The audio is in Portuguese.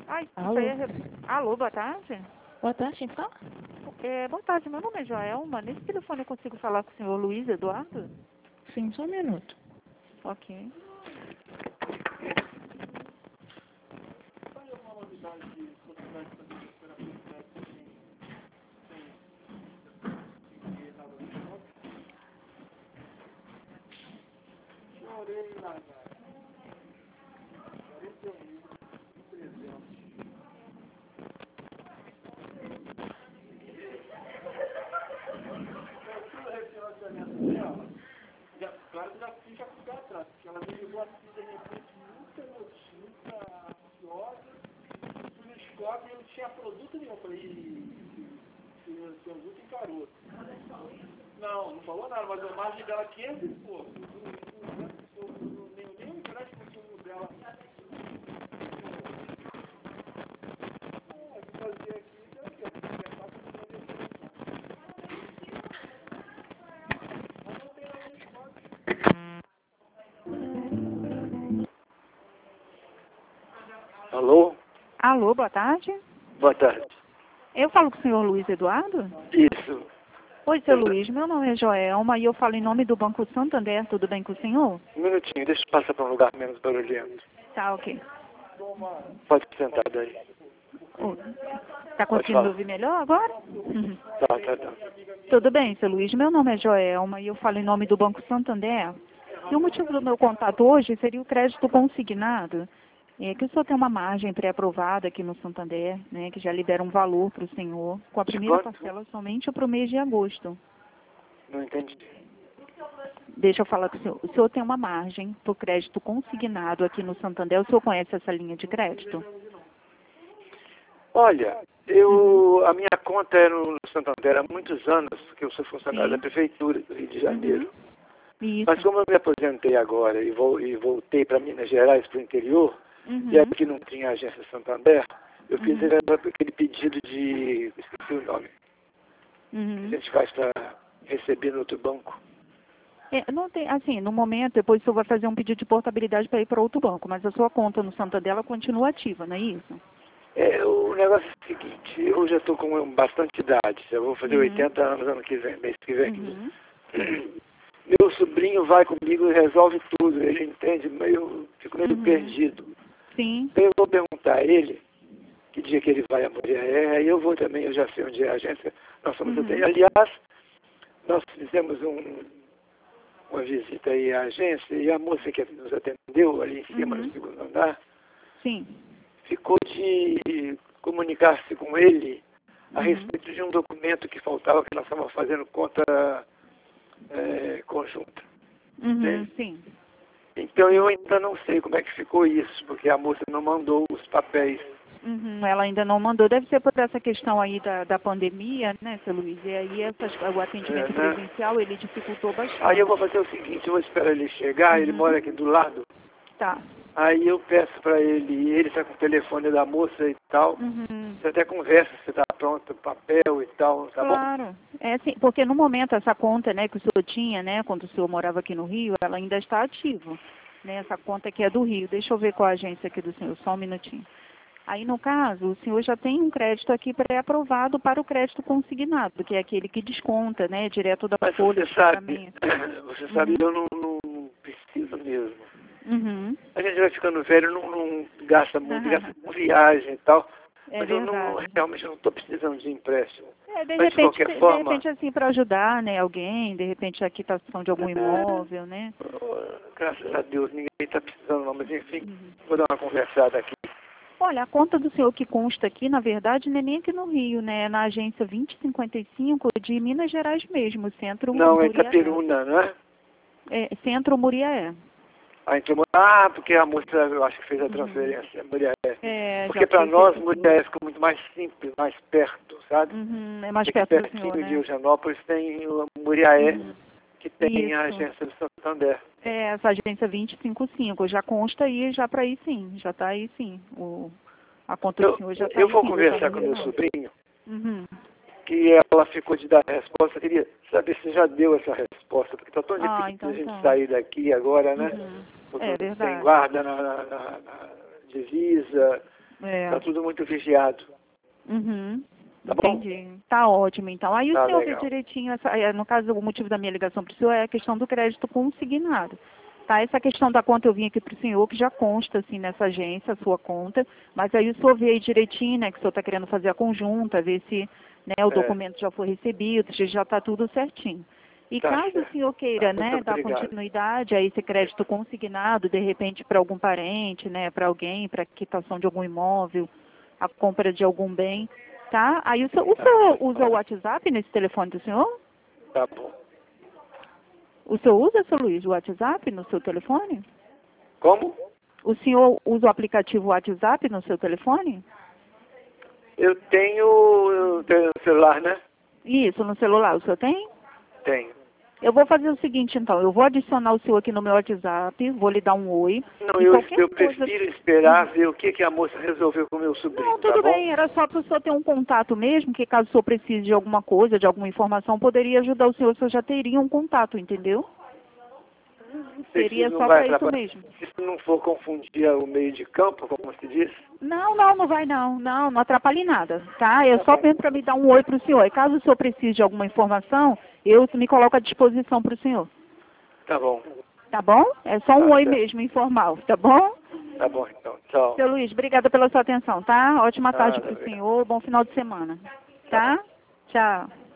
Ai, isso Alô? aí é... Alô, boa tarde? Boa tarde, quem fala? Boa tarde, meu nome é Joelma. Nesse telefone eu consigo falar com o senhor Luiz Eduardo? Sim, só um minuto. Ok. Claro que já ficou atrás, porque ela me ligou assim de repente, muita notícia, ansiosa, fui no shopping e não tinha produto nenhum. Eu falei, o produto encarou. Não falou nada, mas a margem dela 500 e pouco. Nem o grande consumo dela. O que fazer aqui é o quê? Mas não tem nada no estoque. Alô? Alô, boa tarde? Boa tarde. Eu falo com o senhor Luiz Eduardo? Isso. Oi, seu Luiz, meu nome é Joelma e eu falo em nome do Banco Santander, tudo bem com o senhor? Um minutinho, deixa eu passar para um lugar menos barulhento. Tá, ok. Pode ficar sentado aí. Tá conseguindo me ouvir melhor agora? Tá. Tudo bem, seu Luiz, meu nome é Joelma e eu falo em nome do Banco Santander. E o motivo do meu contato hoje seria o crédito consignado, que o senhor tem uma margem pré-aprovada aqui no Santander, né, que já libera um valor para o senhor, com a primeira quanto? parcela somente para o mês de agosto. Não entendi. Deixa eu falar com o senhor. O senhor tem uma margem para o crédito consignado aqui no Santander. O senhor conhece essa linha de crédito? Olha, a minha conta é no Santander há muitos anos, porque eu sou funcionário da Prefeitura do Rio de Janeiro. Isso. Mas como eu me aposentei agora e voltei para Minas Gerais, para o interior, e aqui não tinha agência Santander, eu fiz aquele pedido de... esqueci o nome. Que a gente faz para receber no outro banco. Não tem, assim, no momento, depois o senhor vai fazer um pedido de portabilidade para ir para outro banco, mas a sua conta no Santander ela continua ativa, não é isso? O negócio é o seguinte, eu já estou com bastante idade, eu vou fazer 80 anos ano que vem, mês que vem. Meu sobrinho vai comigo e resolve tudo, ele entende, mas eu fico meio perdido. Sim. Então eu vou perguntar a ele que dia que ele vai a Muriaé, aí eu vou também, eu já sei onde é a agência, nós somos até, aliás, nós fizemos uma visita aí à agência e a moça que nos atendeu ali em cima, no segundo andar, ficou de comunicar-se com ele a respeito de um documento que faltava, que nós estávamos fazendo conta conjunta. Sim. Então eu ainda não sei como é que ficou isso, porque a moça não mandou os papéis. Ela ainda não mandou. Deve ser por essa questão aí da pandemia, né, seu Luiz? E aí o atendimento presencial, ele dificultou bastante. Aí eu vou fazer o seguinte, eu vou esperar ele chegar, ele mora aqui do lado. Tá. Aí eu peço para ele está com o telefone da moça e tal. Você até conversa, se está pronto o papel e tal, tá bom? Claro. Sim, porque no momento essa conta, né, que o senhor tinha, né, quando o senhor morava aqui no Rio, ela ainda está ativa. Né, essa conta aqui é do Rio. Deixa eu ver qual a agência aqui do senhor, só um minutinho. Aí, no caso, o senhor já tem um crédito aqui pré-aprovado para o crédito consignado, que é aquele que desconta, né, direto da folha de pagamento. Você sabe, eu não preciso mesmo. A gente vai ficando velho, não gasta muito, gasta com viagem e tal. Mas eu realmente não estou precisando de empréstimo. Mas de qualquer forma... De repente, assim, para ajudar, né, alguém, de repente a quitação de algum imóvel, né? Graças a Deus, ninguém está precisando não, mas enfim, vou dar uma conversada aqui. Olha, a conta do senhor que consta aqui, na verdade, não é nem aqui no Rio, né? É na agência 2055 de Minas Gerais mesmo, Centro Muriaé. Não, é Itaperuna, não é? Centro Muriaé. Porque a moça, eu acho que fez a transferência, Muriaé. Porque já para nós, Muriaé ficou muito mais simples, mais perto, sabe? É mais perto do senhor, pertinho né? de Eugenópolis tem o Muriaé, que tem a agência do Santander. Essa agência 255, já consta aí, já para aí sim, já está aí sim. A conta do senhor já está aí. Eu vou conversar com o meu sobrinho, que ela ficou de dar a resposta. Eu queria saber se já deu essa resposta, porque está tão difícil a gente sair daqui agora, né? Porque tem guarda na divisa, está tudo muito vigiado. Uhum. Tá bom? Entendi. Tá ótimo, então. Aí Tá o senhor vê legal. direitinho, no caso, o motivo da minha ligação para o senhor é a questão do crédito consignado. Tá? Essa questão da conta eu vim aqui para o senhor, que já consta, assim, nessa agência, a sua conta, mas aí o senhor vê aí direitinho, né, que o senhor está querendo fazer a conjunta, ver se, né, o documento já foi recebido, se já está tudo certinho. E Tá caso certo. o senhor queira, Tá, muito né, dar obrigado. continuidade a esse crédito consignado, de repente para algum parente, né, para alguém, para quitação de algum imóvel, a compra de algum bem, tá? Aí o senhor usa o WhatsApp nesse telefone do senhor? Tá bom. O senhor usa, seu Luiz, o WhatsApp no seu telefone? Como? O senhor usa o aplicativo WhatsApp no seu telefone? Eu tenho celular, né? Isso, no celular. O senhor tem? Tenho. Eu vou fazer o seguinte, então. Eu vou adicionar o senhor aqui no meu WhatsApp, vou lhe dar um oi. Não, E eu qualquer coisa... prefiro esperar ver o que a moça resolveu com o meu sobrinho, Não, tá tudo bom? bem. Era só para o senhor ter um contato mesmo, que caso o senhor precise de alguma coisa, de alguma informação, poderia ajudar o senhor já teria um contato, entendeu? Seria Não só vai para isso atrapalhar. mesmo. Se não for confundir o meio de campo, como se diz. Não, não vai não. Não atrapalhe nada, tá? É Tá só bom. mesmo para me dar um oi para o senhor. E caso o senhor precise de alguma informação, eu me coloco à disposição para o senhor. Tá bom. Tá bom? É só um Tá oi certo. mesmo, informal, tá bom? Tá bom, então. Tchau. Seu Luiz, obrigada pela sua atenção, tá? Ótima tarde Nada, para o obrigado. senhor, bom final de semana. Tá? Tchau.